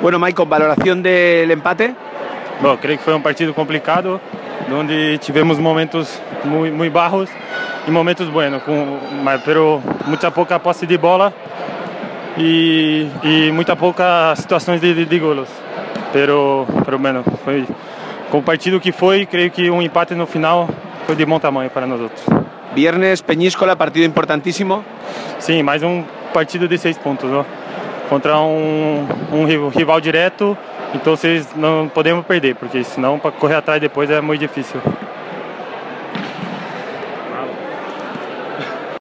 Bueno, Maicon, valoración del empate. Bom, creio que foi um partido complicado, onde tivemos momentos muito bajos e momentos buenos, pero muita pouca posse de bola e muita pouca situações de golos. Pero bueno, foi com o partido que foi, creio que um empate no final foi de bom tamanho para nós outros. Viernes, Peñíscola, partido importantísimo. Sim, mais um partido de 6 pontos, ó, contra um rival direto, então vocês não podemos perder, porque senão para correr atrás depois é muito difícil.